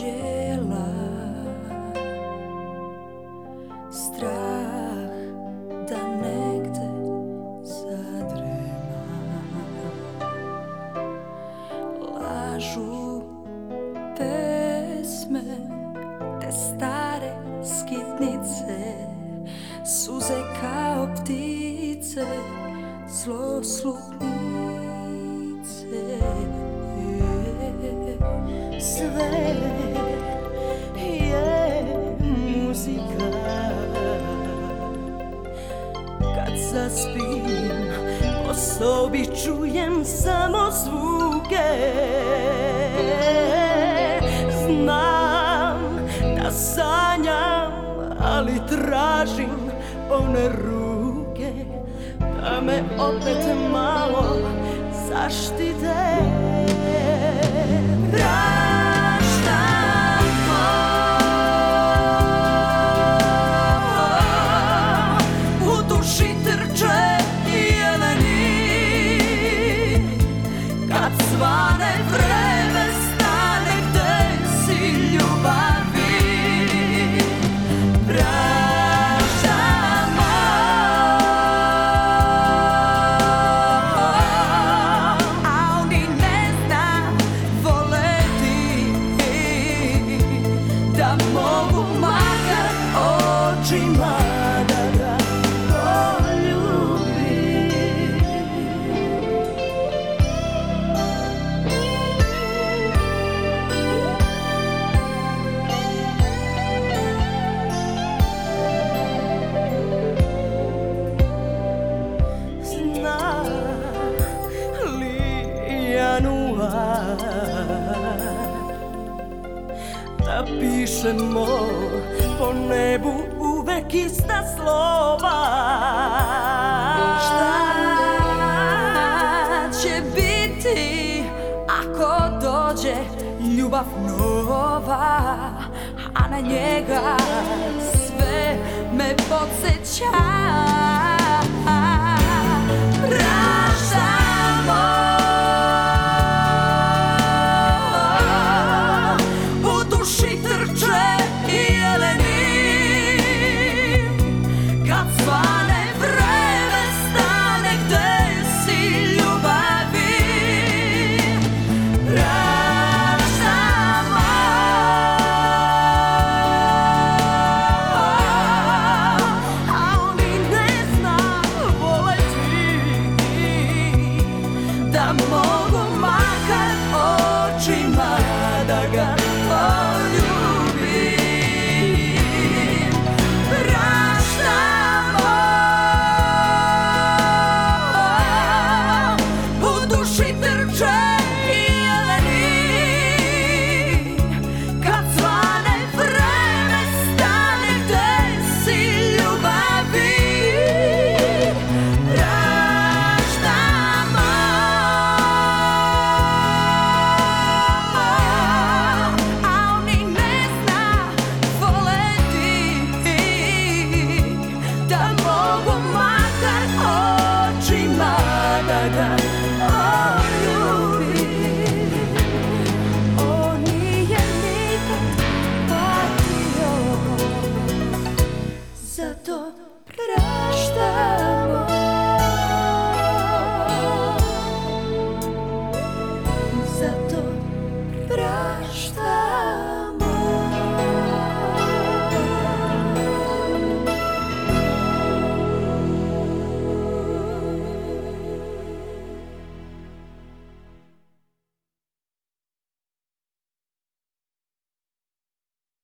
dijela. Strah da negde zadrema. Lažu pesme, te stare skitnice, suze kao ptice, zloslutnice. Sve je muzika. Kad zaspim, po sobi čujem samo zvuke. Znam da sanjam, ali tražim one ruke da me opet malo zaštite. Praštam to, u duši trče jeleni, kad svane vreme stane, gde si ljubavi. Praštam, a oni ne zna voleti, da mogu makar očima da ga poljubim. Zna li januar da pišemo po nebu uvek ista slova? Šta će biti ako dođe ljubav nova, a na njega sve me podsjeća. Praštamo, u duši trče jeleni, kad svane vreme stane, gde si ljubavi. Praštamo, a oni ne zna voleti, da mogu makar očima da ga poljubim. Praštamo, u duši trče jeleni, kad svane vreme stane, gde si ljubavi. Praštamo, a oni ne zna voleti, da mogu makar očima da ga poljubim. On nije nikad patio, zato praštamo. Zato praštamo.